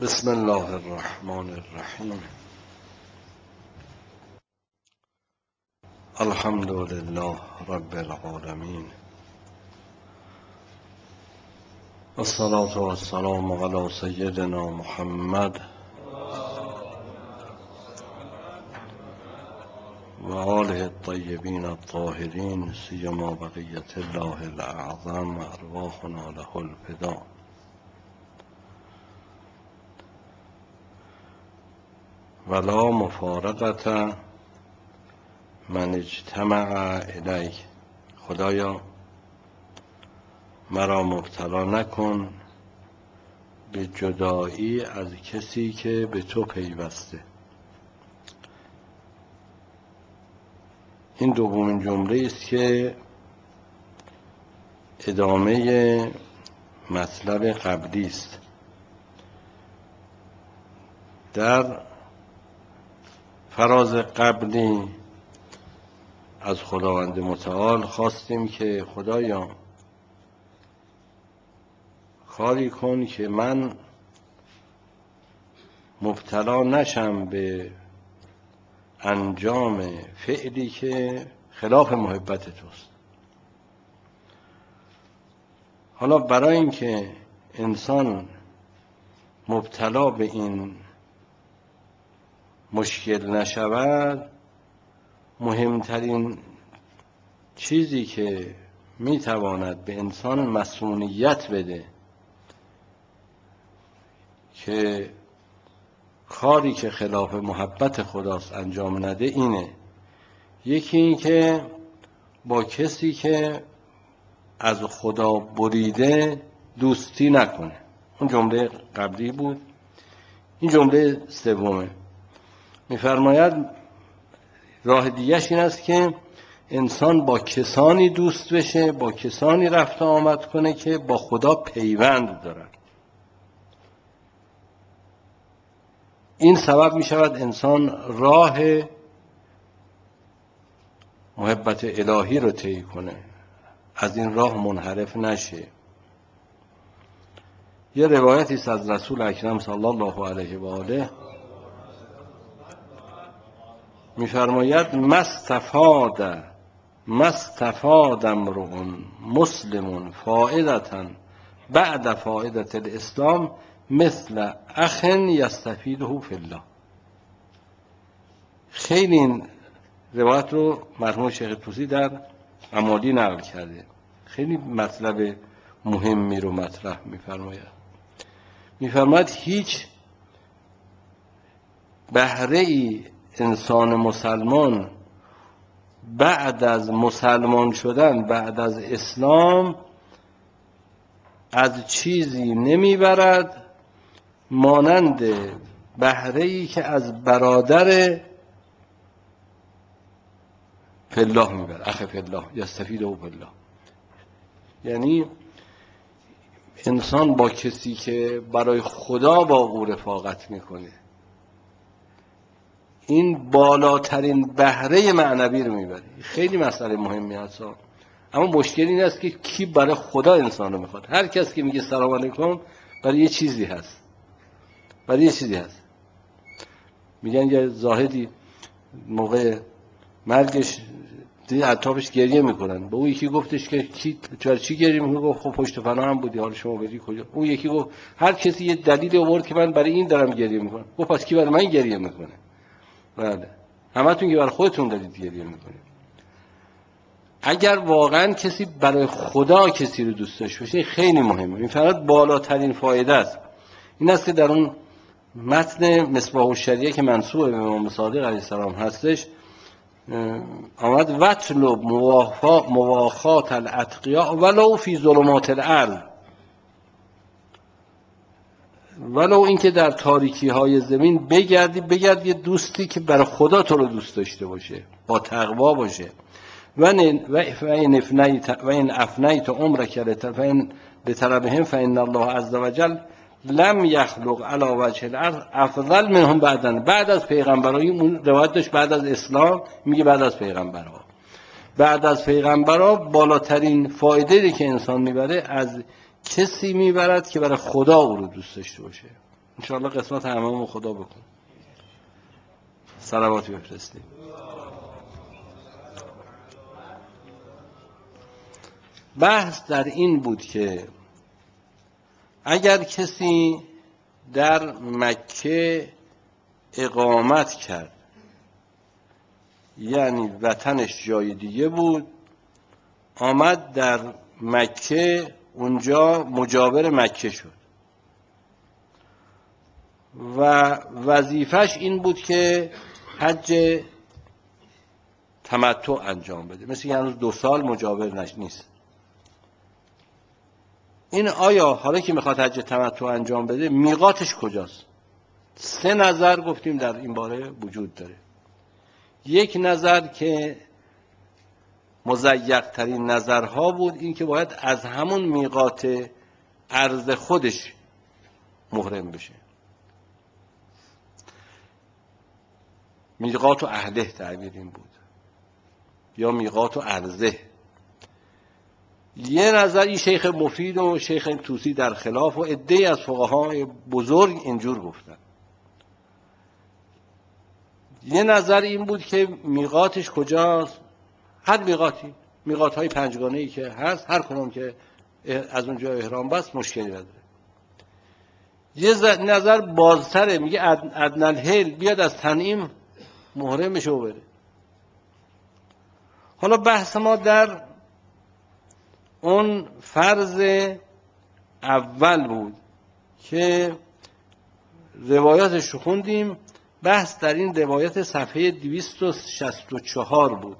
بسم الله الرحمن الرحیم. الحمد لله رب العالمین، الصلاة والسلام علی سیدنا محمد و آله الطیبین الطاهرین، سیما بقیة الله الاعظم، ارواحنا له الفدا. ولا مفارقة من اجتمع الیه. خدایا مرا مبتلا نکن به جدایی از کسی که به تو پیوسته. این دومین جمله است که ادامه مطلب قبلی است. در فراز قبلی از خداوند متعال خواستیم که خدایا کاری کن که من مبتلا نشم به انجام فعلی که خلاف محبت توست. حالا برای اینکه انسان مبتلا به این مشکل نشود، مهمترین چیزی که میتواند به انسان مسئولیت بده که کاری که خلاف محبت خداست انجام نده اینه: یکی این که با کسی که از خدا بریده دوستی نکنه. اون جمله قبلی بود. این جمله سومه. میفرماید راه دیگه‌اش این است که انسان با کسانی دوست بشه، با کسانی رفت و آمد کنه که با خدا پیوند دارن. این سبب می شود انسان راه محبت الهی رو طی کنه، از این راه منحرف نشه. یه روایتی است از رسول اکرم صلی الله علیه و آله، می‌فرماید مستفاد امرؤ مسلم فائدة بعد فائدة الاسلام مثل اخ یستفیده فی الله. خیلی این روایت رو مرحوم شیخ طوسی در امالی نقل کرده. خیلی مطلب مهمی رو مطرح می‌فرماید هیچ بهره‌ای انسان مسلمان بعد از مسلمان شدن، بعد از اسلام، از چیزی نمیبرد مانند بهره‌ای که از برادر فی الله میبرد، اخ فی الله یستفیده فی الله. یعنی انسان با کسی که برای خدا با او رفاقت میکنه، این بالاترین بهره معنوی رو میبره. خیلی مسئله مهمی هست، اما مشکل این است که کی برای خدا انسانو میخواد. هر کس که میگه سلام علیکم برای یه چیزی هست، میگن یه زاهدی موقع مرگش دید اطرافش گریه میکنن، به اون یکی گفتش که چی گریه میکنه؟ گفت خب پشت پناه هم بودی، حالا شما بری کجا؟ اون یکی گفت هر کسی یه دلیلی آورد که من برای این دارم گریه میکنم. گفت پس کی برای من گریه میکنه؟ بله، همتون که برای خودتون دارید گریه میکنید. اگر واقعا کسی برای خدا کسی رو دوست داشته باشه خیلی مهمه. این فقط بالاترین فایده است. این است که در اون متن مصباح الشریعه که منسوب به امام صادق علیه السلام هستش آمد وطلب مواخات الاتقیاء ولو فی ظلمات الارض. ولو اینکه در تاریکی های زمین بگرد یه دوستی که برای خدا تو رو دوست داشته باشه، با تقوا باشه. و این افنیت عمرک لطلبهم فإن الله عز وجل لم یخلق علی وجه الارض افضل منهم بعد از پیغمبرایی. اون روایت داشت بعد از اسلام، میگه بعد از پیغمبرها بالاترین فایده‌ای که انسان میبره از کسی میبرد که برای خدا او رو دوست داشته باشه. انشاءالله قسمت هممون خدا بکن. صلوات بفرستیم. بحث در این بود که اگر کسی در مکه اقامت کرد، یعنی وطنش جای دیگه بود، آمد در مکه اونجا مجاور مکه شد و وظیفش این بود که حج تمتع انجام بده، مثل که هنوز 2 سال مجاور نیست. این آیا حالا که میخواد حج تمتع انجام بده میقاتش کجاست؟ 3 نظر گفتیم در این باره وجود داره. یک نظر که مضیق ترین نظرها بود، این که باید از همون میقات ارض خودش محرم بشه، میقات و اهله تعبیر این بود، یا میقات و ارضه. یه نظر این شیخ مفید و شیخ طوسی در خلاف و عده‌ای از فقهای بزرگ اینجور گفتن. یه نظر این بود که میقاتش کجاست؟ هر میقاتی، میقات‌های 5گانه‌ای که هست، هر کدوم که از اونجا احرام بست مشکلی نداره. یه نظر بازتره، میگه ادنی الحل بیاد از تنعیم محرم بشه و بره. حالا بحث ما در اون فرض اول بود که روایاتش رو خوندیم. بحث در این روایت صفحه 264 بود،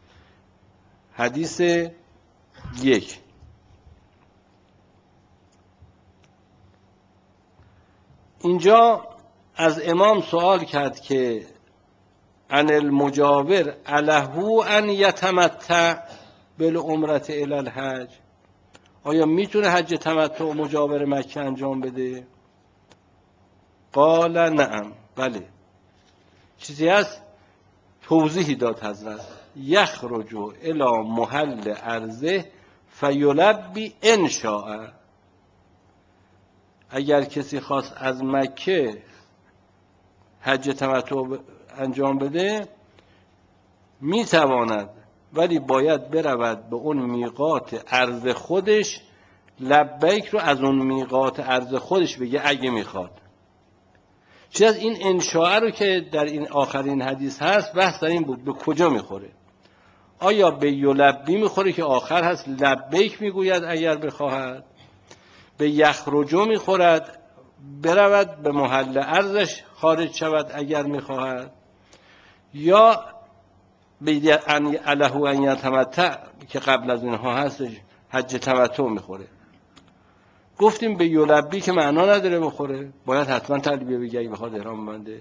حدیث 1. اینجا از امام سوال کرد که عن المجاور اله ان یتمتع بالعمرة الی الحج، آیا میتونه حج تمتع و مجاور مکه انجام بده؟ قال نعم، بله. چیزی هست توضیحی داد حضرت، یخرج الی محل ارضه فیلبی ان شاء، اگر کسی خواست از مکه حج تمتع انجام بده میتواند، ولی باید برود به اون میقات ارض خودش، لبیک رو از اون میقات ارض خودش بگه اگه میخواد. چیز از این انشاء رو که در این آخرین حدیث هست، بحث در این بود به کجا میخوره. آیا به یلبی میخوره که آخر هست لبیک میگوید اگر بخواهد، به یخرجو میخورد برود به محل ارضش خارج شود اگر میخواهد، یا به اله ان یتمتع که قبل از اینها هستش حج تمتع میخوره. گفتیم به یلبی که معنا نداره بخوره، باید حتما تلبیه بگه اگه بخواد احرام بنده.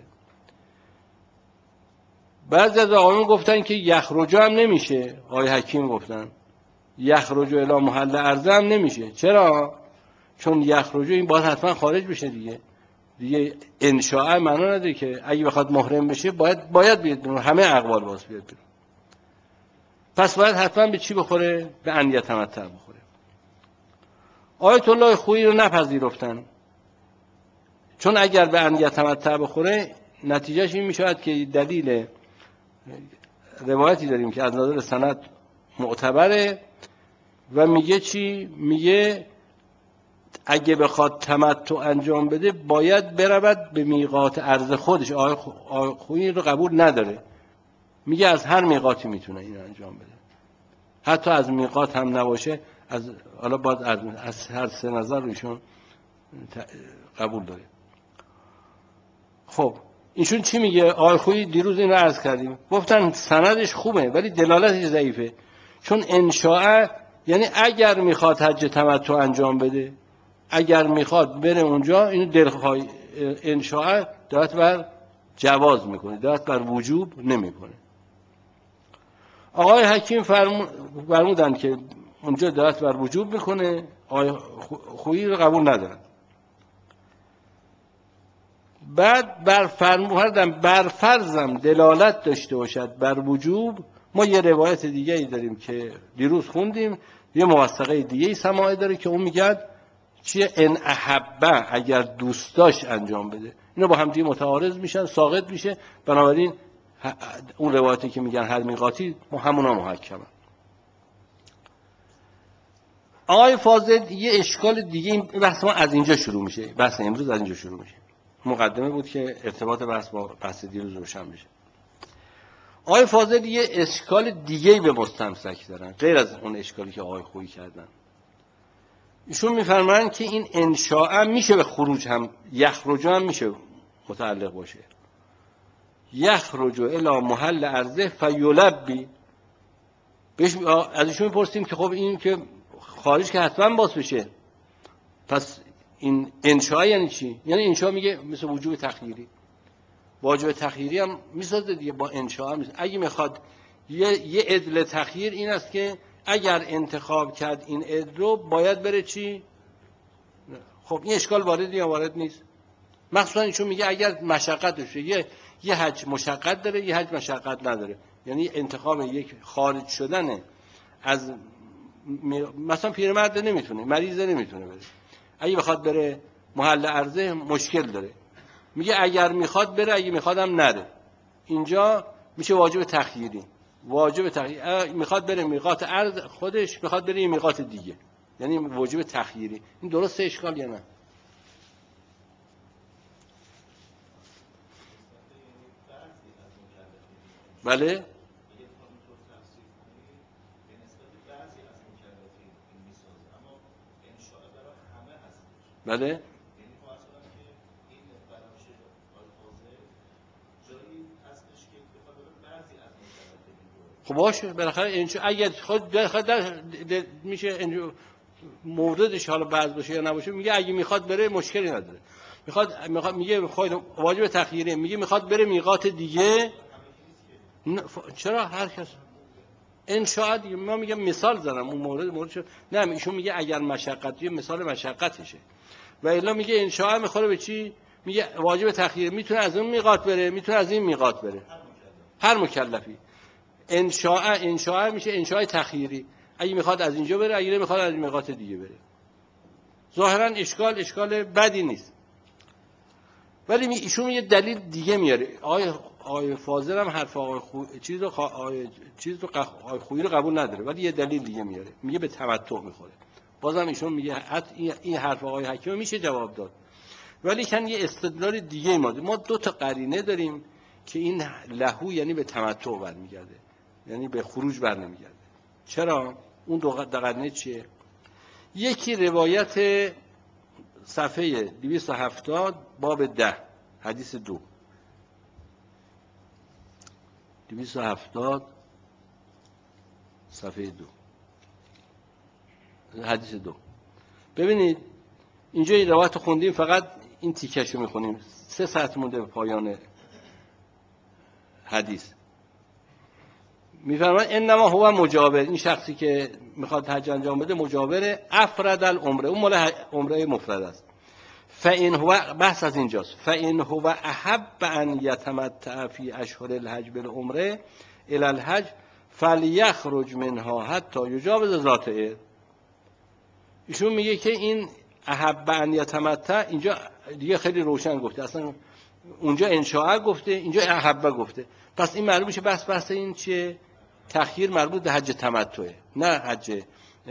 بعضی از آقایون گفتن که یخرجو هم نمیشه، آقای حکیم گفتن یخرجو الی محل ارض هم نمیشه. چرا؟ چون یخرجو این باید حتما خارج بشه دیگه انشاء معنا نداره که اگه بخواد محرم بشه باید بیاد بیرون، همه اقوال باز بیاد بیرون. پس باید حتما به چی بخوره؟ به ان یتمتع بخوره. آیت الله خویی رو نپذیرفتن، چون اگر به ان یتمتع بخوره نتیجهش این میشود که دلیل روایتی داریم که از نظر سند معتبره و میگه چی؟ میگه اگه بخواد تمتع انجام بده باید برود به میقات ارض خودش. آقای خویی رو قبول نداره، میگه از هر میقاتی میتونه این انجام بده، حتی از میقات هم نباشه، از حالا باید از هر 3 نظر روشون قبول داره. خب ایشون چی میگه؟ آقای خویی دیروز این رو عرض کردیم، گفتن سندش خوبه ولی دلالتش ضعیفه، چون انشاء یعنی اگر میخواد حج تمتع انجام بده، اگر میخواد بره اونجا، این دلخواه انشاء دلالت بر جواز میکنه، دلالت بر وجوب نمیکنه. آقای حکیم فرمودن که اونجا دلالت بر وجوب میکنه، آقای خویی رو قبول ندارن. بعد بر فرضم دلالت داشته باشد بر وجوب، ما یه روایت دیگه ای داریم که دیروز خوندیم، یه موثقه دیگه ای سماعی داره که اون میگه چیه؟ ان احبه، اگر دوست داشت انجام بده. اینا با هم دیگه متعارض میشن، ساقط میشه. بنابراین اون روایتی که میگن هر میقاتی همونا محکمه. آقای فاضل یه اشکال دیگه، این بحث ما از اینجا شروع میشه، بحث امروز از اینجا شروع میشه. مقدمه بود که ارتباط بحث با بحث دیروز روشن بشه. آقای فاضل یه اشکال دیگه به مستمسک دارن غیر از اون اشکالی که آقای خویی کردن. ایشون میفرمایند که این انشاء میشه به خروج هم، یخرج هم میشه متعلق باشه. یخرج الی محل ارضه فیلبی. از ایشون میپرسیم که خب این که خارج که حتما باز بشه، پس این انشاء یعنی چی؟ یعنی انشاء میگه مثل وجوب تخییری، واجب تخییری هم میسازه دیگه، با انشاء هم میسازه. اگه میخواد یه عدل تخییر این است که اگر انتخاب کرد این عدل رو باید بره چی؟ خب این اشکال وارد یا وارد نیست؟ مخصوصا ایشون میگه اگر مشقت داشته، یه حج مشقت داره، یه حج مشقت نداره. یعنی انتخاب یک خارج شدن از مثلا پیرمرد نمیتونه، مریض نمیتونه بره، اگه بخواد بره محل عرضه مشکل داره. میگه اگر میخواد بره، اگه میخوادم نره. اینجا میشه واجب تخییری. واجب تخییری میخواد بره میقات عرض خودش، میخواد بره یه میقات دیگه، یعنی واجب تخییری. این درسته اشکال یا نه؟ بله. بله. خب باشه، بالاخره انشاء اگر خود میشه موردش حالا بعض باشه یا نباشه، میگه اگه میخواد بره مشکلی نداره. میخواد میگه خود واجب تخییری، میگه میخواد بره میقات دیگه. چرا هر کس انشاء دیگه، من میگم مثال زدم اون مورد شد. نه ایشون میگه اگر مشقتی، مثال مشقتشه. و الا میگه انشاء میخوره به چی؟ میگه واجب تخییر، میتونه از اون میقات بره، میتونه از این میقات بره، هر مکلفی. انشاء میشه انشاء تخییری، اگه میخواد از اینجا بره، اگه نمیخواد از میقات دیگه بره. ظاهرا اشکال بدی نیست، ولی ایشون یه دلیل دیگه میاره. آقای فاضل هم حرف آقای خویی رو قبول نداره، ولی یه دلیل دیگه میاره، میگه به تمتع میخوره. بازم ایشون میگه این حرف آقای حکیم میشه جواب داد، ولی کن یه استدلال دیگه ما دو تا قرینه داریم که این لهو یعنی به تمتع برمیگرده، یعنی به خروج برنمیگرده. چرا؟ اون دو قرینه چیه؟ یکی روایت صفحه 270 باب 10 حدیث 270 صفحه 2 حدیث 2. ببینید اینجا این روایت خوندیم، فقط این تیکشو میخونیم، 3 سطر مونده به پایان حدیث. میفرماید انما هو مجاور، این شخصی که میخواد حج انجام بده مجاوره، افرد العمره، اون مال عمره مفرد است. فإن هو، بحث از اینجاست، فإن هو احب ان یتمتع فی اشهر الحج بالعمره الی الحج فلیخرج منها حتی یجاوز ذات عرق. ایشون میگه که این احب ان یتمتع اینجا دیگه خیلی روشن گفته، اصلا اونجا انشاء گفته، اینجا احب گفته، پس این معلوم میشه بحث این چیه؟ تأخیر مربوط به حج تمتعه، نه حج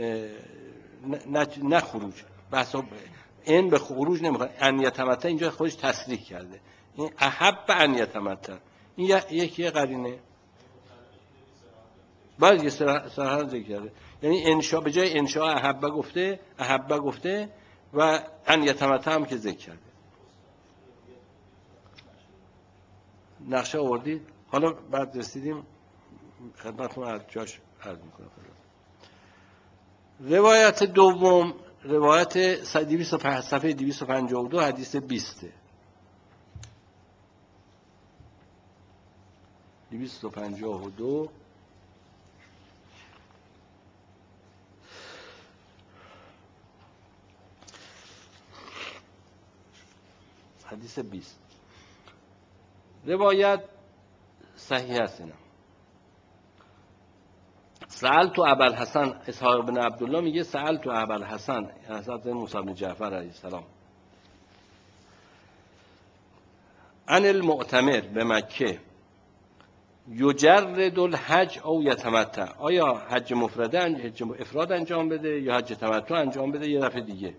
نه خروج. بحث این به خروج نمیخواد. ان یتمتع اینجا خودش تصریح کرده، این احب ان یتمتع، این یکی قرینه. بعد یه صراحت ذکر کرده، یعنی انشاء به جای انشاء احب گفته و ان یتمتع هم که ذکر کرده. نقشه آوردید؟ حالا بعد رسیدیم خدمتتون از جاش عرض میکنم. روایت دوم، روایت صفحه 252 حدیث 20 252 حدیث 20 روایت صحیح است. اینا سألت ابوالحسن، اسحاق بن عبدالله میگه سألت ابوالحسن حضرت موسی بن جعفر علیه السلام عن المعتمر به مکه یجرد الحج او یتمتع، آیا حج مفرده حج افراد انجام بده یا حج تمتع انجام بده یه دفعه دیگه،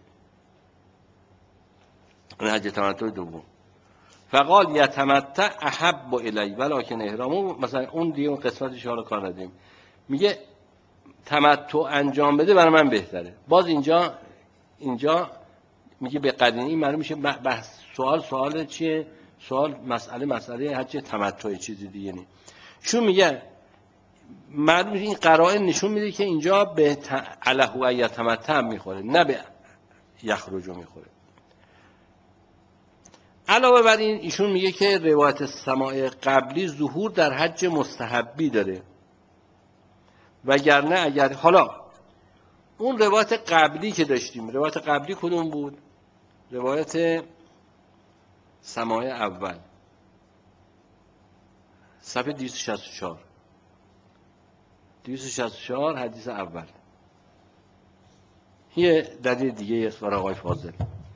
این حج تمتع دوم. فقال یتمتع احب الی ولکن احرامو، مثلا اون دیگه اون قسمتش حالا کار نداریم، میگه تمتع انجام بده برای من بهتره. باز اینجا میگه به قرینه این معلوم میشه بحث سوال چیه؟ سوال مسئله حج تمتع، چیزی دیگه نیست. چون میگه معلوم این قرائن نشون میده که اینجا به الهو و یتمتع میخوره، نه به یخرجو میخوره. علاوه بر این ایشون میگه که روایت سماع قبلی ظهور در حج مستحبی داره، وگرنه اگر حالا اون روایت قبلی که داشتیم، روایت قبلی کدوم بود؟ روایت سماع اول صفحه 264 حدیث اول. یه دلیل دیگه است برای آقای فاضل،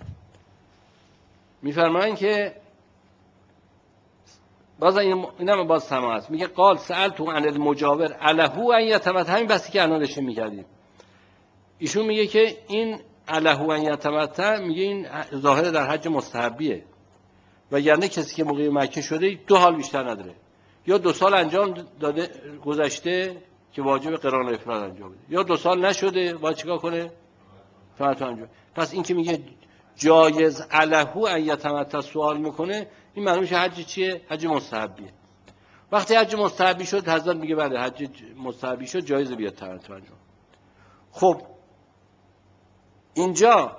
میفرمایند که باز اینم باز سماع است، میگه قال سألتو عن المجاور الهو ان یتمتع، همین بحثی که الان داشتیم میکردیم. ایشون میگه که این الهو ان یتمتع، میگه این ظاهر در حج مستحبیه، وگرنه کسی که مقیم مکه شده 2 حال بیشتر نداره، یا 2 سال انجام داده گذشته که واجب قران و افراد انجام بده، یا 2 سال نشده باید چیکار کنه؟ تمتع انجام. پس این که میگه جایز الهو ان یتمتع سوال میکنه، این معنی میشه حج چیه؟ حج مستحبیه. وقتی حج مستحبی شد حضرت میگه بله حج مستحبی شد جایز بیاد تمتع انجام. خب اینجا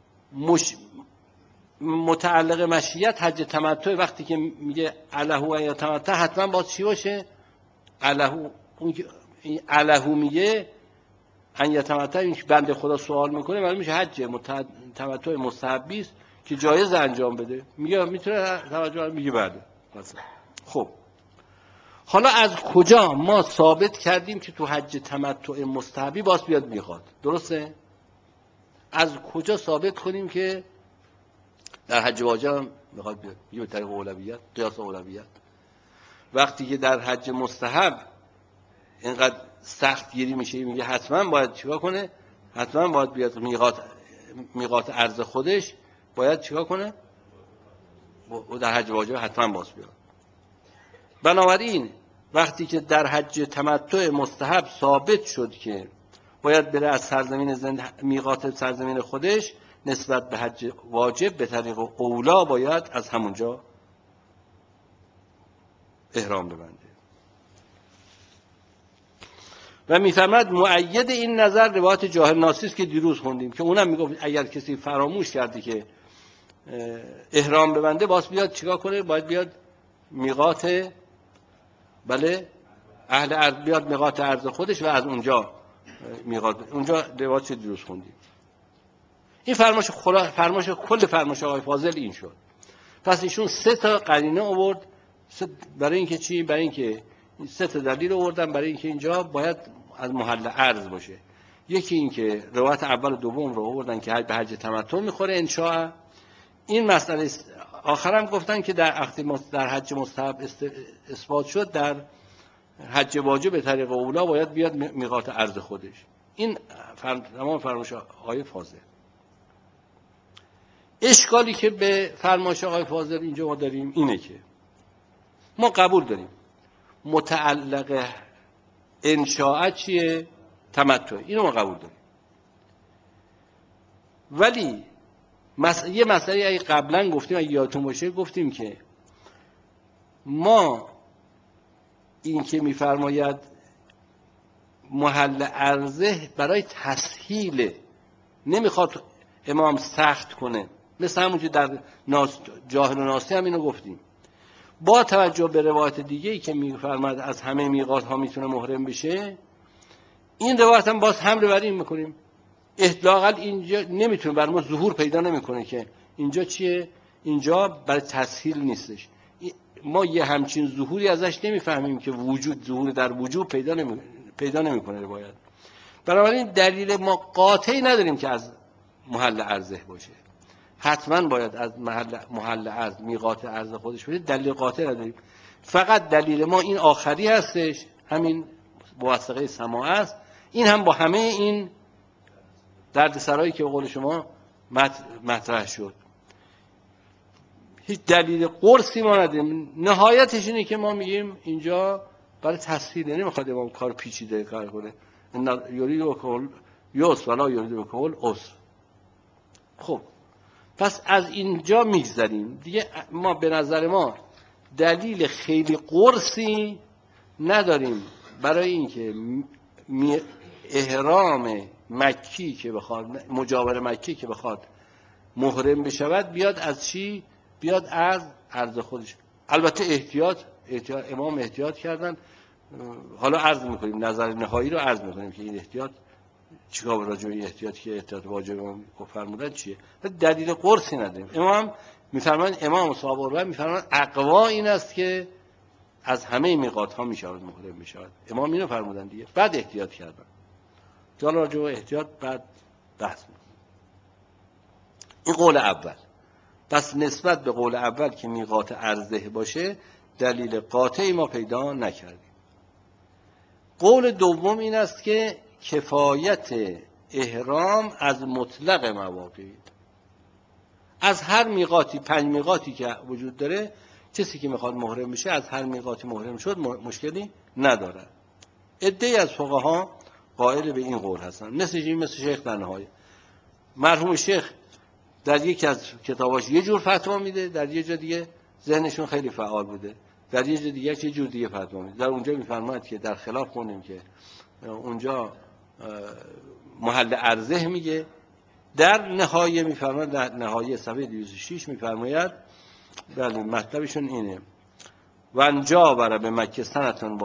متعلق مشیت حج تمتع وقتی که میگه الهو ان یتمتع حتما باید چی باشه؟ الهو، اون که الهو میگه ان یتمتع، این که بنده خدا سوال میکنه معلوم میشه حج تمتع مستحبی است که جایز انجام بده. میگه میتونه توجه، میگه بله مثلا. خب حالا از کجا ما ثابت کردیم که تو حج تمتع مستحبی باز بیاد میخواد؟ درسته؟ از کجا ثابت کنیم که در حج واجب هم میخواد بیاد؟ میگه به طریق اولویت، قیاس اولویت. وقتی که در حج مستحب اینقدر سخت گیری میشه، میگه حتما باید چیکار کنه؟ حتما باید بیاد میقات ارض خودش، باید چیکار کنه؟ و در حج واجب حتما باز بیاد. بنابراین وقتی که در حج تمتع مستحب ثابت شد که باید بره از سرزمین میقات سرزمین خودش، نسبت به حج واجب به طریق اولا باید از همونجا احرام ببنده. و میفرماد مؤید این نظر روایت جاهل ناسی است که دیروز خوندیم، که اونم میگفت اگر کسی فراموش کرده که احرام ببنده باز بیاد چیکار کنه؟ باید بیاد میقات، بله، اهل ارض، بیاد میقات ارض خودش و از اونجا میقات، اونجا روایت دیروز خوندیم. این فرماش کل فرماش آقای فاضل این شد. پس ایشون 3 تا قرینه آورد برای اینکه چی؟ برای اینکه 3 تا دلیل آوردن برای اینکه اینجا باید از محل ارض باشه. یکی این که روایت اول و دوم رو آوردن که به حج تمتع میخوره انشاء. این مسئله آخرام گفتن که در حج مستحب اثبات شد، در حج واجب به طریق اولا باید بیاد میقات ارض خودش. این تمام فرمایش آقای فاضل. اشکالی که به فرمایش آقای فاضل اینجا ما داریم اینه که ما قبول داریم متعلق انشاء چیه؟ تمتع. اینو ما قبول داریم. ولی یه مسئله اگه قبلا گفتیم، اگه یادتون باشه گفتیم که ما این که میفرماید محل عرضه برای تسهیل، نمیخواد امام سخت کنه، مثل همون که در جاهل و ناسی هم اینو گفتیم. با توجه به روایت دیگه‌ای که میفرماید از همه میقات ها میتونه محرم بشه، این روایت هم باز حمله بر این میکنیم. لااقل اینجا نمیتونه بر ما ظهور پیدا نمیکنه که اینجا چیه؟ اینجا برای تسهیل نیستش. ما یه همچین ظهوری ازش نمیفهمیم که ظهور در وجود پیدا پیدا نمیکنه روایت. بنابراین دلیل ما قاطعی نداریم که از محل عرضه باشه، حتما باید از محل عرض میقات عرض خودش باشه، دلیل قاطع نداریم. فقط دلیل ما این آخری هستش، همین موثقه سماع است. این هم با همه این دردسرایی که به قول شما مطرح شد هیچ دلیل قرصی ما نداریم. نهایتش اینه که ما میگیم اینجا برای تسهیل، نمیخواد امام کار پیچیده کار کنه، یورید و کل یوس ولا یورید و کل عسر. خب پس از اینجا میگذریم دیگه. ما به نظر ما دلیل خیلی قرصی نداریم برای اینکه احرام مکی که بخواد، مجاور مکی که بخواد محرم بشود، بیاد از چی؟ بیاد از عرض خودش. البته احتیاط امام احتیاط کردن. حالا عرض میکنیم، نظر نهایی رو عرض میکنیم که این احتیاط چیکار راجع به احتیاط که احتیاط واجب امام فرمودن چیه. دلیل قرصی نداریم. امام میفرمان، امام صاحب الرأی میفرمان اقوا این است که از همه میقات ها میشود محرم میشود. امام اینو فرمودن دیگه، بعد احتیاط کردن. حالا راجع به احتیاط بعد بحث میکنیم. این قول اول. پس نسبت به قول اول که میقات عرضه باشه دلیل قاطعی ما پیدا نکردیم. قول دوم این است که کفایت احرام از مطلق مواقع، از هر میقاتی، 5 میقاتی که وجود داره، کسی که میخواد محرم بشه از هر میقاتی محرم شد مشکلی نداره. عده‌ای از فقها قائل به این قول هستن، مثل شیخ در نهایه. مرحوم شیخ در یکی از کتاباش یه جور فتوا میده، در یه جا دیگه ذهنشون خیلی فعال بوده، در یه جا دیگه یه جور دیگه فتوا میده. در اونجا میفرماید که در خلاف کنیم که اونجا محل عرضه میگه. در نهایه میفرماید، در نهایه صفحه 206 میفرماید، بله مطلبشون اینه: و انجا بر به مکه سنتان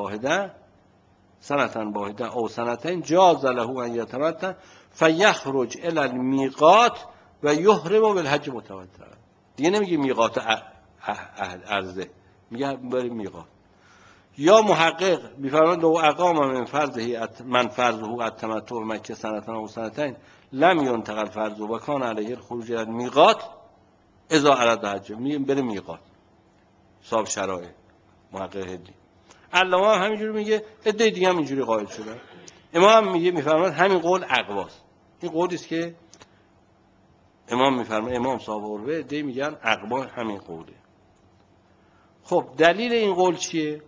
واحده او سنتین جاز له ان یتمتع فیخرج الی المیقات و یحرم بالحج متمتعا. دیگه نمیگه میقات عرضه، میگه بریم میقات. یا محقق میفرماید لو اقام من فرضه التمتع مکه سنتان او سنتین لم ينتقل فرضه و کان علیه الخروج الی المیقات اذا اراد حج. میگه بریم میقات صاحب شرایط. محقق هدی علامه هم همینجوری میگه، عده دیگه هم اینجوری قائل شدن. امام هم میگه، میفرماید همین قول اقواست. این قولی است که امام میفرماید، امام صاحب الرأی، عده میگن اقوا همین قوله. خب دلیل این قول چیه؟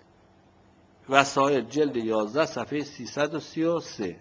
وسائل جلد 11 صفحه 333.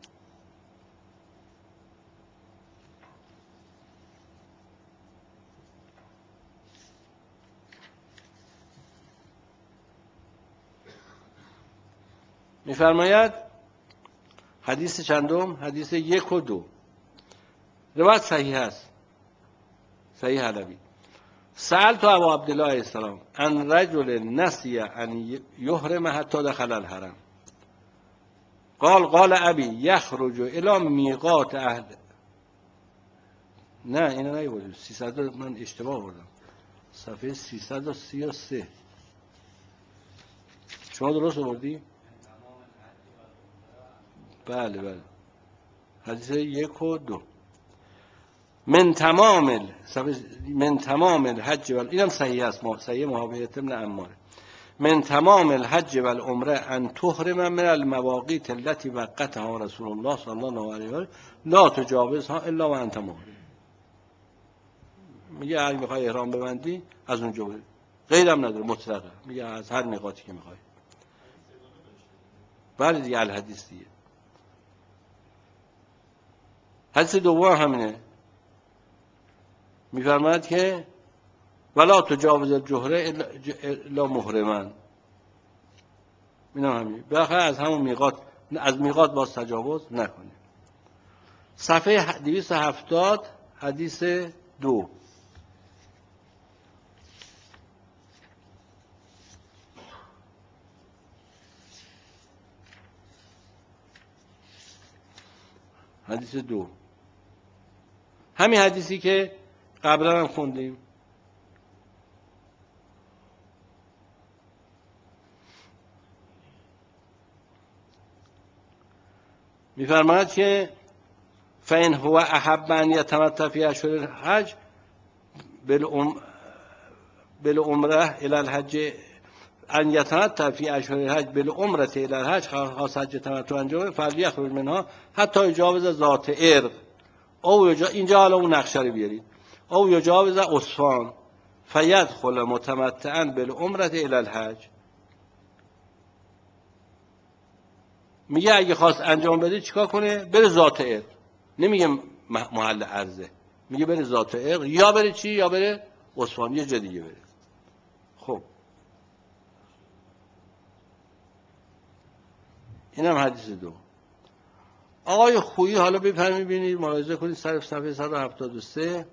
میفرماید حدیث چندم؟ حدیث 1 و 2. روایت صحیح است، صحیح علوی. سألت ابا عبدالله علیه السلام ان رجل نسی ان یحرم حتی دخل الحرم قال ابی یخرج الی میقات اهل. نه اینو نیوردم، 300 من اشتباه آوردم، صفحه 333. شما درست آوردی؟ بله حدیث 1 و 2. من تمام الحج اینم صحیح است، صحیح محاویه ابن عمار. من تمام الحج و العمره ان تحرم من المواقیت التي وقتها رسول الله صلی الله علیه و آله لا تجاوزها الا و انت محرم. میگه اگه میخوای احرام ببندی از اونجا برو، غیرم نداره، مطلقه. میگه از هر میقاتی که میخوای. بله دیگه الحدیث دیگه. حدیث دوم همینه، میفرماید که ولا تجاوز الجهره الا محرما. اینا همین، بالاخره از همون میقات، از میقات باز تجاوز نکنه. صفحه 270 حدیث 2. حدیث 2 همین حدیثی که قبلا هم خوندیم. میفرماید که فإن هو احب ان یتمتع فی اشهر الحج بالعمره الی الحج ان یتمتع فی اشهر الحج بالعمره الی الحج خاص حج تمتع انجام فلیخرج منها حتی یجاوز ذات عرق او اینجا حالا اون نقشه رو بیارید او یجاوز عصفان فیدخل متمتعا بالعمره الی الحج. میگه اگه خواست انجام بده چیکار کنه؟ بره ذات عرق. نمیگه محل عرضه، میگه بره ذات عرق یا بره چی؟ یا بره عصفان، یه جا دیگه بره. خب اینم حدیث دو. آقای خویی حالا ببینید ملاحظه کنید صفحه 173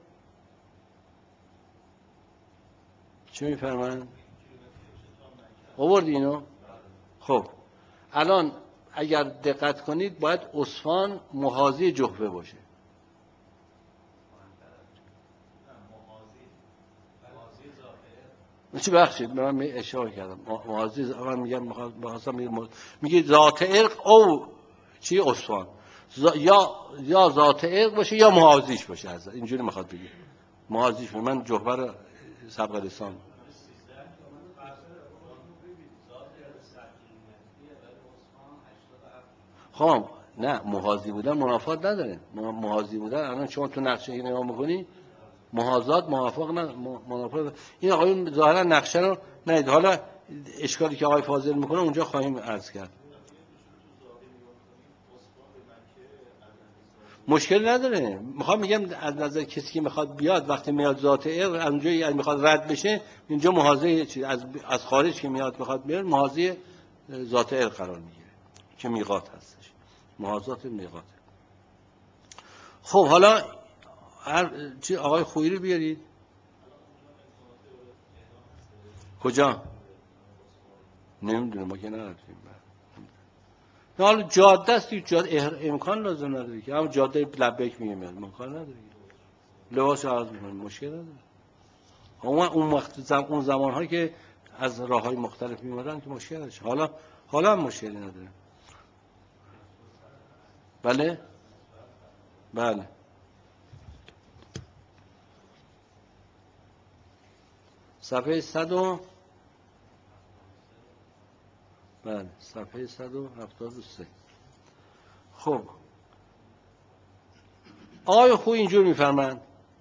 چی میفرمایند؟ آوردی اینو؟ خب الان اگر دقت کنید باید عصفان محاذی جحفه باشه. چی بخشید من اشاره کردم محاذی، من میگم میگه ذات عرق او چی عصفان یا ذات عرق باشه یا محاذیش باشه. از اینجوری میخواد بگه محاذیش باشه. من جحفه رو سبق لسان خب نه محاذی بودن منافات نداره. محاذی بودن الان شما تو نقشه این نگاه می‌کنی محاذات موافق نه منافات. این آقایون ظاهرا نقشه رو ندید. حالا اشکالی که آقای فاضل میکنه اونجا خواهیم عرض کرد. مشکل نداره. میخوام میگم از نظر کسی که میخواد بیاد وقتی میاد ذات عرق از اونجا میخواد رد بشه اینجا محاذی از خارج که میاد میخواد بیاد محاذی ذات عرق قرار میگیره که میقات هستش. محاذات میقات. خب حالا چی آقای خویی رو بیارید. کجا؟ نمیدونم ما که نرفتیم. نه حالا جاده است دیگه، جاده امکان لازم نداره که هم جاده لبیک میگم امکان نداره. لباس عرض می‌کنه مشکل نداره. اون وقت اون زمان‌هایی که از راه‌های مختلف می‌آمدن که مشکل نداره. حالا هم مشکلی نداره. بله بله صفحه 100 بله صفحه 173. خب آقای خوی اینجور می‌فرمایند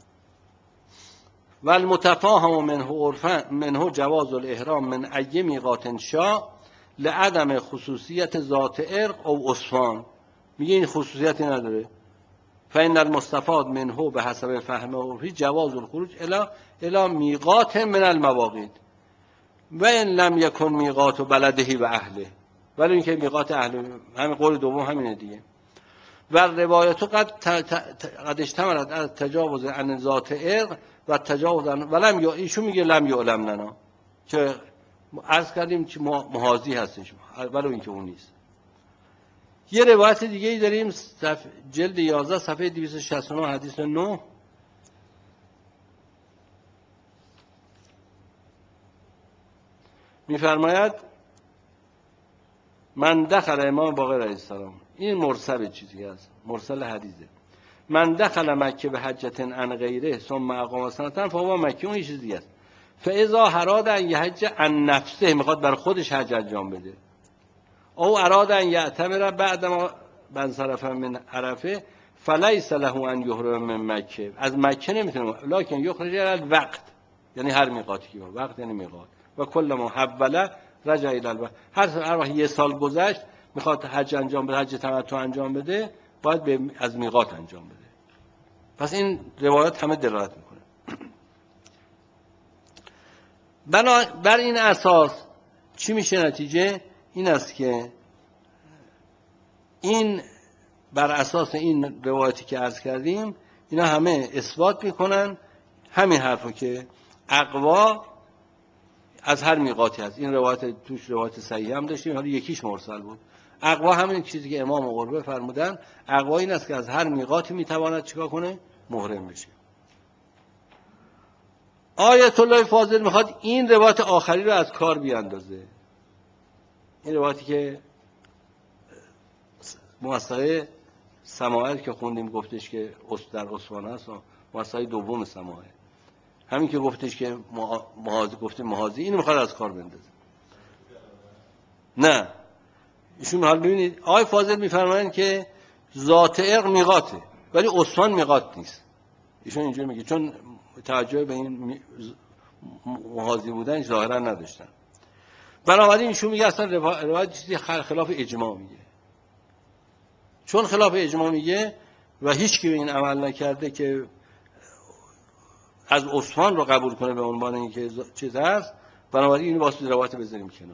و المتفاهم منه جواز الاحرام من ای میقات شاء لعدم خصوصیت ذات عرق او عصفان. میگه این خصوصیتی نداره. فإن المستفاد منه به حسب فهم عرفی جواز الخروج الی میقات من المواقیت و ان لم یکن میقات بلده و اهله. ولی اینکه میقات اهل همین قول دوم همینه دیگه. و روایت قد اشتملت از تجاوز عن ذات عرق و تجاوز ولم ایشون میگه لم یعلم لنا که عرض کردیم که محاذی هستش ولی اینکه اون نیست. یه روایت دیگه ای داریم جلد 11 صفحه 269 حدیث 9 میفرماید من دخل امام باقر علیه السلام، این مرسل چیزی هست مرسل حدیثه، من دخل مکه به حجت عن غیره ثم اقام سنتن فهو مکی، اون چیزی است. فاذا اراد ان یحج عن نفسه، میخواد بر خودش حج انجام بده، او اراد ان یعتمر بعد ما بنصرف من عرفه فلیس له ان یحرم من مکه، از مکه نمیتونه لکن یخرج الى الوقت، یعنی هر میقاتی که وقت یعنی میقات و کل ما حوله رجع الى الوقت. هر وقت یه سال گذشت میخواد حج انجام بده، حج تمتع انجام بده، باید از میقات انجام بده. پس این روایات همه دلالت میکنه. بر این اساس چی میشه نتیجه؟ این است که این بر اساس این روایتی که عرض کردیم اینا همه اثبات میکنن همین حرفو که اقوا از هر میقاتی هست. این روایت توش روایت صحیح هم داشتیم، حالا یکیش مرسل بود. اقوا همین چیزی که امام قربه فرمودن، اقوا این است که از هر میقاتی میتواند چیکار کنه؟ محرم بشه. آیت الله فاضل میخواد این روایت آخری رو از کار بیاندازه. این روایتی که موثقه سماعه که خوندیم گفتش که در عثمان هست، موثقه دوم سماعه، همین که گفتش که محاذی گفته محاذی، اینو میخواد از کار بندازه. نه ایشون حال ببینید آقای فاضل میفرمایند که ذات عرق میقاته ولی عثمان میقات نیست. ایشون اینجوری میگه چون توجه به این محاذی بودن ظاهرا نداشتن. بنابراین ایشون میگه اصلا روایت چیزی خلاف اجماع میگه. چون خلاف اجماع میگه و هیچ کی به این عمل نکرده که از عثمان رو قبول کنه به عنوان اینکه چیز هست، بنابراین اینو واسه روایت بذاریم کنار.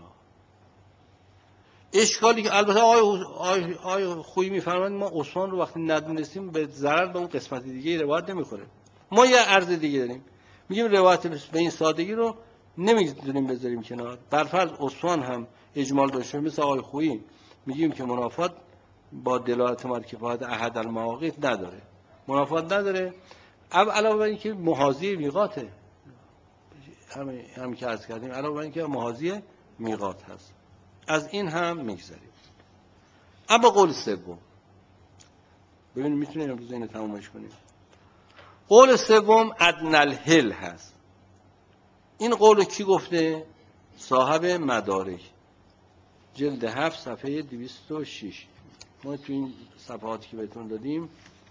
اشکالی که البته آقای خویی میفرمایند ما عثمان رو وقتی ندونستیم به ضرر به اون قسمت دیگه روایت نمیخوره. ما یه عرض دیگه داریم، میگیم روایت به این سادگی رو نمیدونیم بذاریم کنار. برفرض عثمان هم اجمال داشته مثل آقای خویی، میگیم که منافات با دلالت مرکبات احد المواقیت نداره، منافات نداره. علاوه بر اینکه محاذی میقاته، همین که عرض کردیم، علاوه بر اینکه محاذی میقات هست، از این هم میگذاریم. اما قول سوم، ببینید میتونیم امروز اینو تمومش کنیم. قول سوم ادنی الحل هست. این قول کی گفته؟ صاحب مدارک، جلد 7 صفحه 206. ما تو این صفحاتی که بهتون دادیم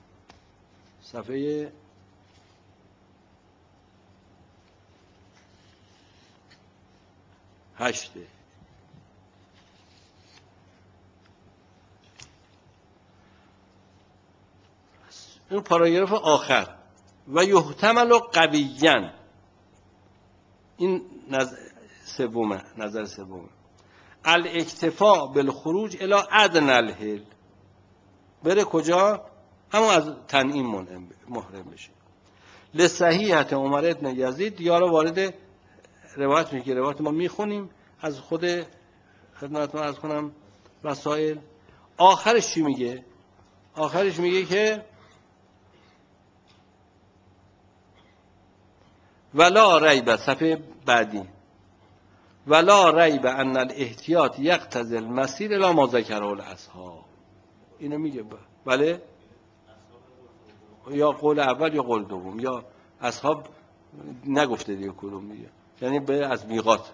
صفحه 8 این پاراگراف آخر و یحتمل قویاً، این نظر سومه الاکتفاء بالخروج الی ادنی الحل، بره کجا؟ همون از تنعیم محرم بشه. لصحیحة عمر ابن یزید، دیارا وارد روایت میگه، روایت ما میخونیم از خود خدمتتون عرض کنم مسائل. آخرش چی میگه؟ آخرش میگه که ولا ریب، صفحه بعدی، ولا ریب ان الاحتیاط یقتضی المسیر الی ما ذکره الاصحاب. اینو میگه بله، یا قول اول یا قول دوم، یا اصحاب نگفته دیگه کدوم میگه، یعنی به از میقات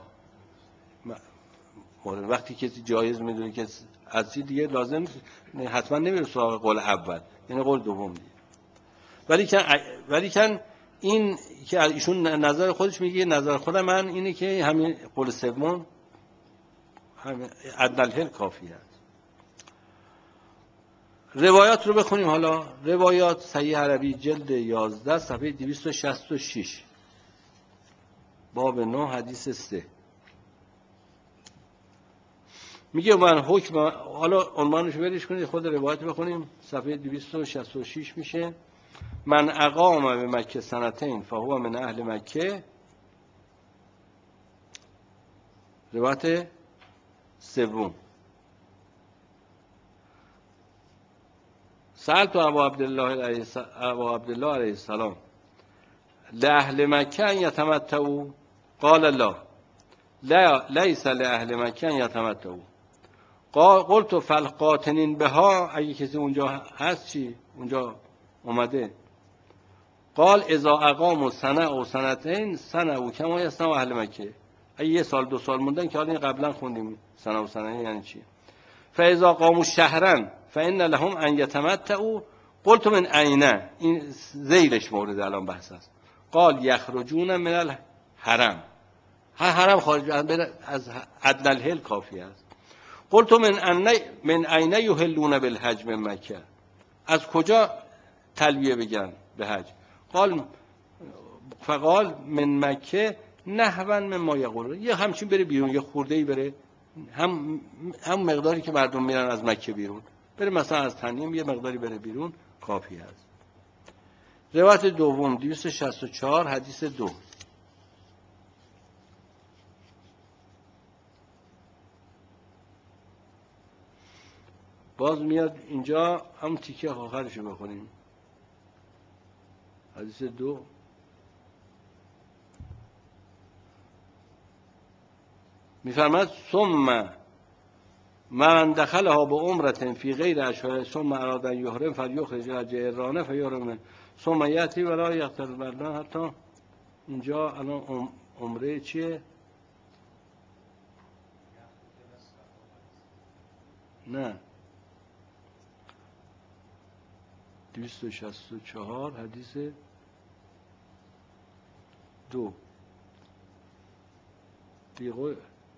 وقتی کسی جایز میدونه که از چی دیگه لازم حتما نمیره سراغ قول اول، یعنی قول دوم دیگه. ولی کن این که ایشون نظر خودش میگه، نظر خود من اینه که همین قول سوم همین ادنی الحل کافی است. روایات رو بخونیم حالا. روایات صحیح عربی جلد 11 صفحه 266 باب 9 حدیث 3 میگه من حکم، حالا عنوانش برش کنید خود روایت بخونیم، صفحه 266 میشه من اقام به مکه سنتین فهو من اهل مکه. روایت سوم سألت ابا عبدالله علیه السلام لأهل مکه ان یتمتعوا قال لا لیس لأهل مکه ان یتمتعوا قلت فالقاطنین بها، اگه کسی اونجا هست چی؟ اونجا اومده. قال اذا اقاموا سنه او سنتین سنه او کما یصنع اهل مکه، اگه یه سال دو سال موندن که حالا این قبلا خوندیم سنه و سنه یعنی چی. فاذا قاموا شهرا فان لهم ان یتمتعوا قلت من عینه، این ذیلش مورد الان بحث است. قال یخرجون من الحرم، حرم خارج از ادنی الحل کافی است. قلت من عینه یحلون بالحج من مکه، از کجا تلبیه بگن به حج؟ فقال من مکه نحوا مما یقولون، یه همچین بره بیرون، یه خورده‌ای بره، هم مقداری که مردم میرن از مکه بیرون بره، مثلا از تنعیم یه مقداری بره بیرون کافی است. روایت دوم 264 حدیث 2 باز میاد اینجا، هم تیکه آخرش رو بخونیم. حدیث 2 میفرماد ثم من دخلها به عمرة فی غیر اشهر ثم اراد ان یحرم فلیخرج الجعرانه فیحرم ثم یأتی ولا یقتل بلده. حتی اینجا الان عمره چیه؟ نه 264 حدیث 2 دیگه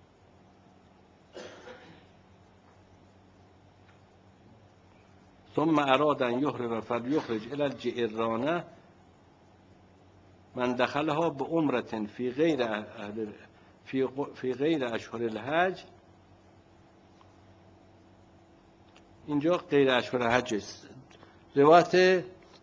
ثم اراد ان یحرم فلیخرج الی الجعرانه من دخلها به عمرة فی غیر اشهر الحج. اینجا غیر اشهر الحج است. روایت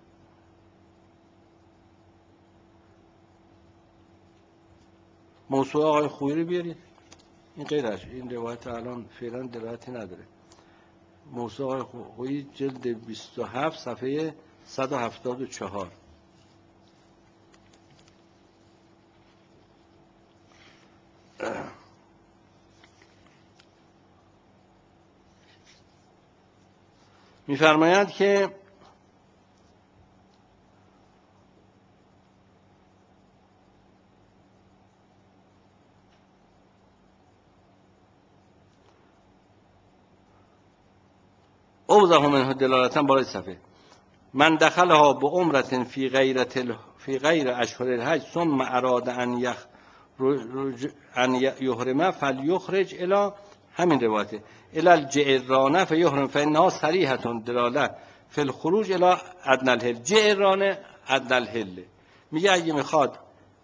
موسوعه آقای خویی رو بیارید. این غیر اشهر، این روایت الان فعلا دلالتی نداره. موسوعه آقای خویی جلد 27 صفحه 174. می‌فرمایند که اوضح منه دلالتا بالای صفحه من دخلها به عمرة فی غیر اشهر الحج ثم اراد ان یحرم فلیخرج الی، همین روایته، الی الجعرانه فیحرم فانها صریحة دلاله فی الخروج الی ادنی الحل. جعرانه ادنی الحل، میگه اگه میخواد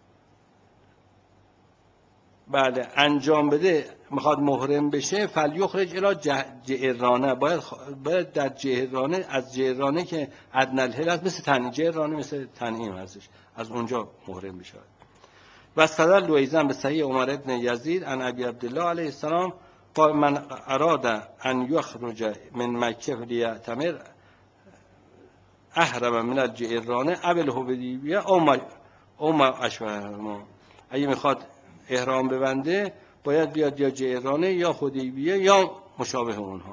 بله انجام بده، میخواد محرم بشه، فلیخرج الی جعرانه، باید در جعرانه، از جعرانه که ادنی الحل هست، مثل تنعیم، جعرانه مثل تنعیم هستش، از اونجا محرم بشه. و استدل ایضا به صحیح عمر ابن یزید عن ابی عبدالله علیه السلام قال من اراد ان یخرج من مکه لیعتمر احرم من الجعرانه او الحدیبیه او ما اشبه ما. اگه میخواد احرام ببنده باید بیاد یا جعرانه یا حدیبیه یا مشابه اونها.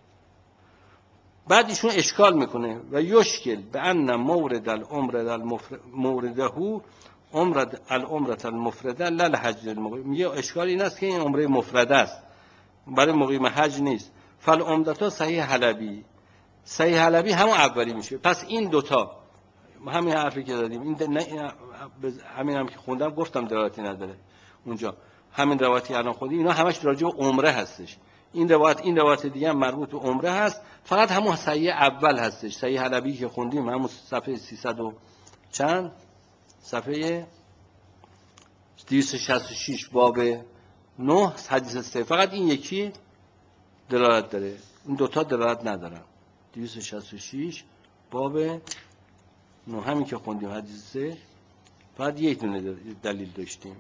بعد ایشون اشکال میکنه و یشکل به ان مورد العمره مورده العمره المفرده لا الحج المقیم. میگه اشکال این است که این عمره مفرده است، برای مقیم حج نیست. فالعمدة صحیح حلبی، صحیح حلبی همون اولی میشه. پس این دوتا همین حرفی که دادیم، این همین هم که خوندم گفتم دلالتی نداره اونجا، همین روایتی الان خوندیم اینا همش راجع به عمره هستش. این روایت دیگه هم مربوط به عمره هست، فقط همون صحیح اول هستش. صحیح حلبی که خوندیم همون صفحه 300 و چند، صفحه 266 باب 9 حدیث 3، فقط این یکی دلالت داره، این دوتا دلالت ندارن. 266 باب 9 همین که خوندیم حدیث 3، فقط یک دونه دلیل داشتیم.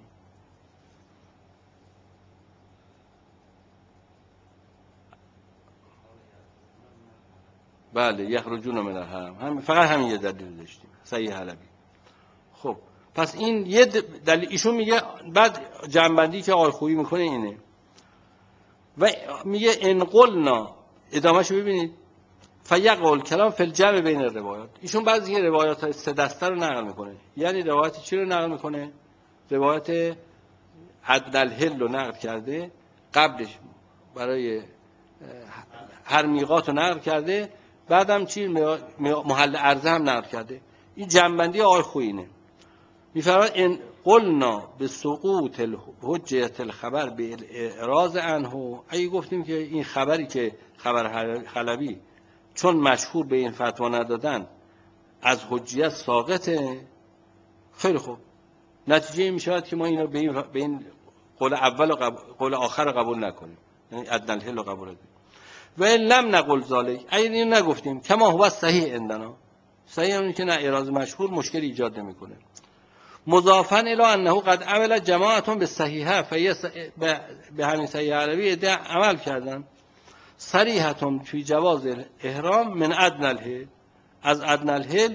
بله یخرجون من الحرم، فقط همین یه دلیل داشتیم، صحیح حلبی. خب پس این یه دلیل. ایشون میگه بعد جنبندی که آقای خویی میکنه اینه و میگه ان قلنا، ادامهشو ببینید، فیقول کلام فی الجمع بین الروایات. ایشون بعضی روایات سه دسته رو نقل میکنه. یعنی روایت چی رو نقل میکنه؟ روایت ادنی الحل رو نقل کرده، قبلش برای هر میقات رو نقل کرده، بعدم چی محل عرضه هم نقل کرده. این جنبندی آقای خویینه. میفرماید ان قلنا به سقوط حجت الخبر به الاعراض عنه، اگه گفتیم که این خبری که خبر حلبی چون مشهور به این فتوا ندادن از حجیت ساقطه، خیلی خوب، نتیجه این میشود که ما اینو به این قول اول و قول آخر رو قبول نکنیم، یعنی ادنی الحل رو قبول کنیم. و لم نقل ذلک، اگه اینو نگفتیم کما هو صحیح عندنا، صحیح اون که نه اعراض مشهور مشکل ایجاد نمیکنه. مضافاً الی انه قد عمل جماعتون به صحیحه، به همین صحیح عربی عده عمل کردن. صریحتون فی جواز احرام من ادنی الحل، از ادنی الحل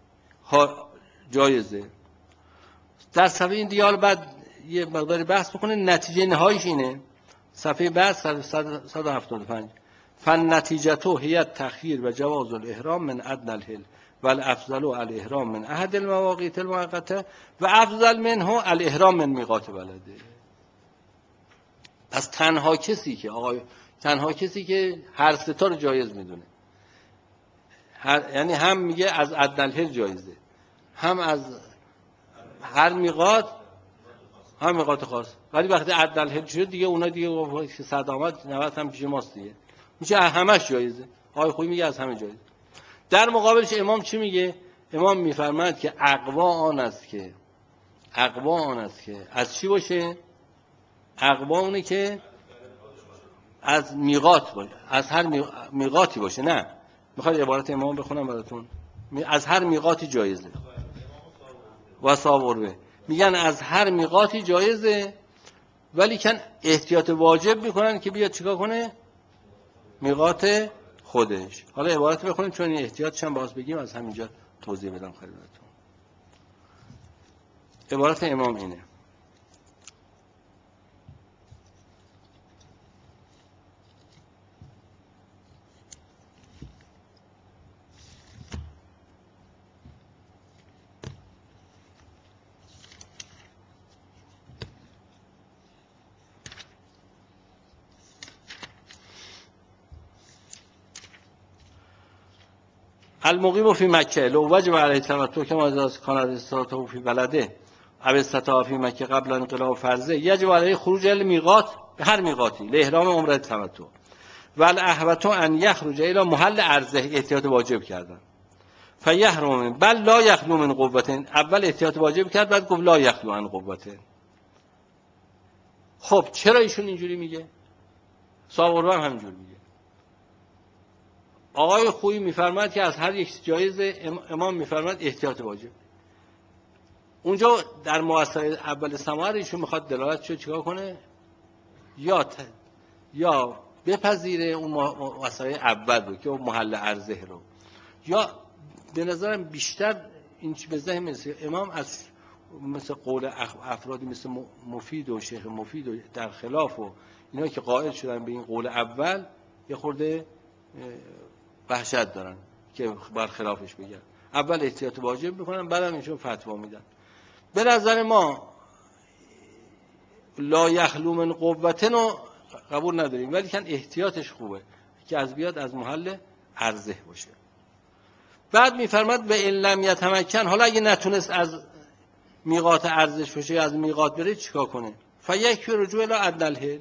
جایزه. در صفحه این دیال بعد یه مقداری بحث بکنه، نتیجه نهاییش اینه صفحه بعد 175 فالنتیجه هی التخییر و جواز الاحرام من ادنى الحل و الافضل الاحرام من احد المواقیت المؤقته و افضل منه الاحرام من میقات بلده. از تنها کسی که هر سه تا رو جایز میدونه، یعنی هم میگه از ادنی الحل جایزه، هم از هر میقات، هم میقات خاص. ولی وقتی ادنی الحل شد دیگه اونا دیگه که صد آمد 90 هم پیش ماست دیگه، میشه همش جایزه. آقای خویی میگه از همه جایزه. در مقابلش امام چی میگه؟ امام میفرماید که اقوا آن است که از چی باشه؟ اقوا اونه که از میقات باشه، از هر میقاتی باشه. نه، میخواد عبارت امام بخونم براتون؟ از هر میقاتی جایزه. و صاحب میگن از هر میقاتی جایزه، ولی کن احتیاط واجب میکنن که بیاد چیکار کنه؟ میقات خودش. حالا عبارت بخونیم چون این احتیاطش هم باز بگیم، از همینجا توضیح بدم خدمتتون. عبارت امام اینه: المقیم فی مکه لو وجب علیه التمتع کما اذا کان استطاعته فی بلده او استطاع فی مکه قبل انقلاب فرضه یجب علیه خروج الی میقات، به هر میقاتی، لاحرام عمره تمتع و الاحوط ان یخرج الی محل عرضه. احتیاط واجب کردن. فیحرم بل لا یخلو من قوة. اول احتیاط واجب کرد، بعد گفت لا یخلو عن قوة. خب چرا ایشون اینجوری میگه؟ صاحب هم همینجور میگه. آقای خویی میفرماید که از هر یک جایزه، امام میفرماید احتیاط واجب. اونجا در مؤثر اول سماع ایشون میخواد دلالت شو چیکار کنه؟ یا بپذیره اون مؤثر اول رو که اون محل عرضه رو، یا به نظرم بیشتر این به ذهن مثل امام از مثل قول افرادی مثل مفید و شیخ مفید و در خلاف و اینا که قائل شدن به این قول اول، یه خورده وحشت دارن که بر خلافش بگن. اول احتیاط واجب میکنن، بعدم ایشون فتوا میدن. به نظر ما لا یخلو من قوتن رو قبول نداریم، ولی کن احتیاطش خوبه که از بیاد از محل عرضه باشه. بعد میفرماد به ان لم یتمکن، حالا اگه نتونست از میقات ارزش باشه، از میقات بره، چیکار کنه؟ فیکفی رجوع الی ادنی الحل.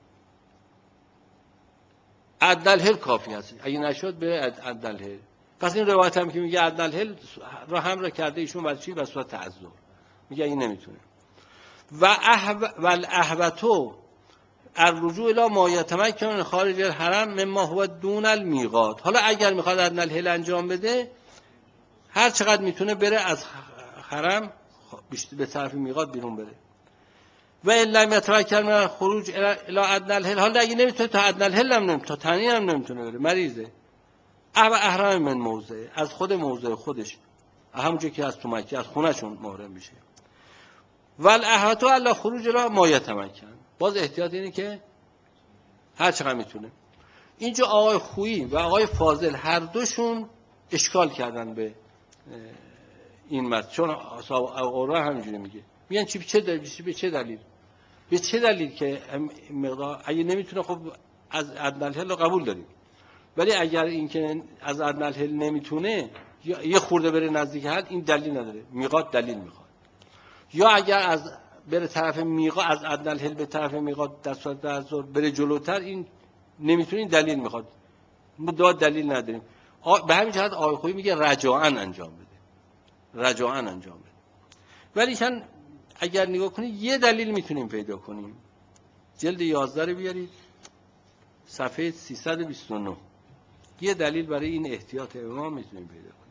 ادنی الحل کافی هست. اگه نشد بره ادنی الحل. پس این روایت هم که میگه ادنی الحل را همراه کرده ایشون برای چی؟ واسه تعذر. میگه این نمیتونه. و الاحوطو الرجوع الی ما یتمکن خارج الحرم مما هو دون المیقات. حالا اگر میخواد ادنی الحل انجام بده، هر چقدر میتونه بره از حرم به طرف میقات بیرون بره. و الا لم یتمکن من خروج الی ادنی الحل، حالا اگه نمیتونه تا ادنی الحل هم نمیتونه، تا تنین هم نمیتونه بره، مریضه. احرام من موضع، از خود موضع خودش، همونجا که از تو مکه از خونه‌شون محرم میشه. ول احوطو الا خروج الی ما یتمکن. باز احتیاط اینه که هر چقدر میتونه. اینجا آقای خویی و آقای فاضل هر دوشون اشکال کردن به این متن، چون آقا همینجوری میگه. میگن به چه دلیل که مقدار اگه نمیتونه، خب از ادنی الحل رو قبول داریم، ولی اگر این که از ادنی الحل نمیتونه یه خورده بره نزدیک حد، این دلیل نداره. میقات دلیل میخواد. یا اگر از بره طرف میقات، از ادنی الحل به طرف میقات در صورت تعذر بره جلوتر، این نمیتونه، این دلیل میخواد. ما دلیل نداریم. به همین جهت آقای خویی میگه رجاءً انجام بده. ولی چون اگر نگاه کنید یه دلیل میتونیم پیدا کنیم. جلد 11 رو بیارید، صفحه 329. یه دلیل برای این احتیاط امام میتونیم پیدا کنیم.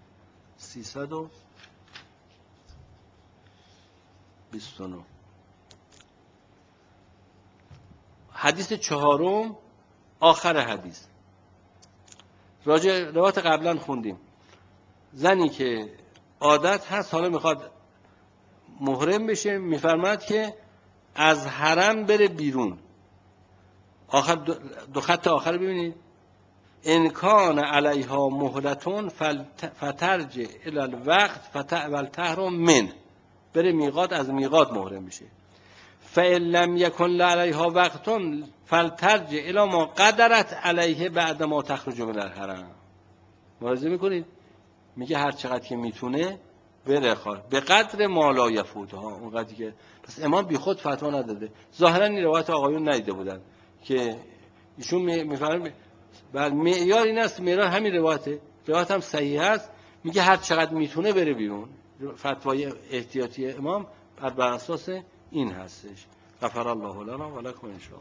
329 حدیث چهارم، آخر حدیث. راجع روایت قبلا خوندیم. زنی که عادت هست حالا میخواد محرم بشه، میفرماد که از حرم بره بیرون، آخر دو خط آخر ببینید، ان کان علیها مهلتون فترجع الی الوقت ولتحرم من، بره میقات، از میقات محرم میشه. فإن لم یکن علیها وقتون فلترجع الی ما قدرت علیه بعد ما تخرج من الحرم. ملاحظه میکنید میگه هر چقدر که میتونه بره به قدر ما لا یفوتها، اون قدری که. پس امام بی خود فتوا نداده. ظاهرا این روایت آقایون ندیده بودن که ایشون میفرمایند بر معیار این است، معیار همین روایت هم صحیح است، میگه هر چقدر میتونه بره بیرون. فتوای احتیاطی امام بر اساس این هستش. غفر الله لنا و لکم ان شاء الله.